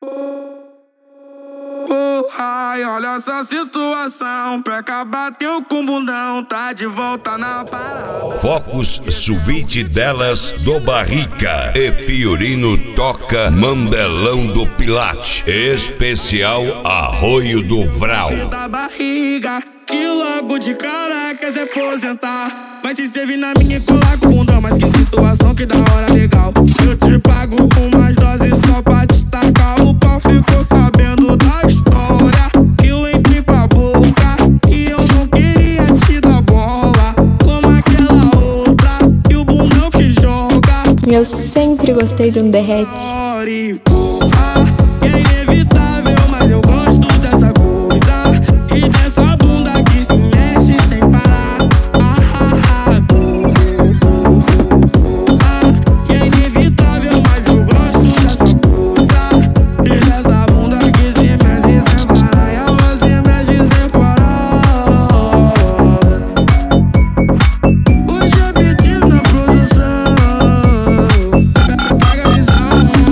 Ai, olha essa situação, Preca bateu com o bundão, tá de volta na parada. Focus Suíte delas do Barrica e Fiorino toca Mandelão do Pilate, especial Arroio do Vral. Da barriga, que logo de cara quer se aposentar. Mas se cê vir na minha e colar com o bundão, mas que situação, que da hora legal. Eu te pago umas doses só pra destacar. O pau ficou sabendo da história, que eu entrei pra boca e eu não queria te dar bola, como aquela outra, e o bundão que joga. Eu sempre gostei de um derrete. Porra, é inevitável, mas eu gosto dessa coisa e dessa bunda que se mexe sem parar. É inevitável, mas eu gosto dessa coisa e dessa bunda que se mexe sem parar. E ela se mexe sem parar. Hoje é objetivo na produção. Pega a visão.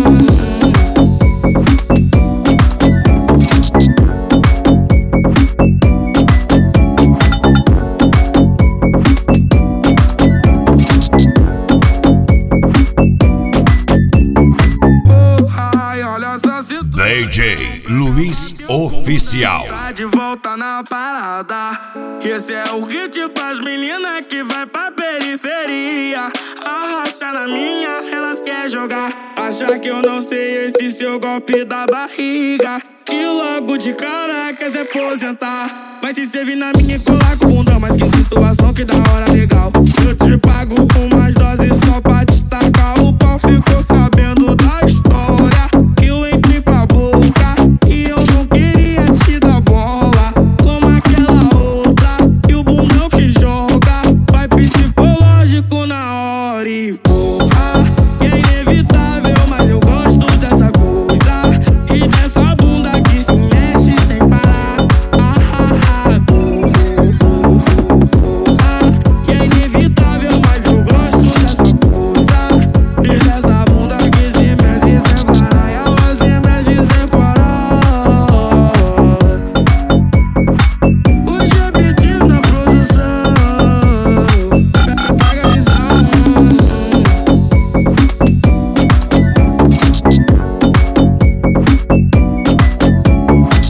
Ai, olha essa situação. DJ Luiz Oficial. Tá de volta na parada. Esse é o hit pras meninas que vai pra periferia. Arracha na minha, elas querem jogar. Acha que eu não sei esse seu golpe da barriga, que logo de cara quer se aposentar. Mas se cê vir na minha e colar com o bundão, mas que situação, que da hora legal. Eu te pago umas doses só pra destacar. O pau ficou sabendo da história, que eu entrei pra boca e eu não queria te dar bola, como aquela outra, e o bundão que joga. Vai psicológico na hora e porra, é inevitável, mas eu gosto dessa coisa e dessa bunda que se mexe sem parar. É inevitável, mas eu gosto dessa coisa e dessa bunda que se mexe sem parar. E ela se mexe sem parar. Hoje é objetivo na produção. Pega a visão.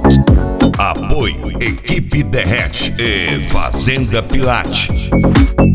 Apoio Equipe Derrete e Fazenda Pilate.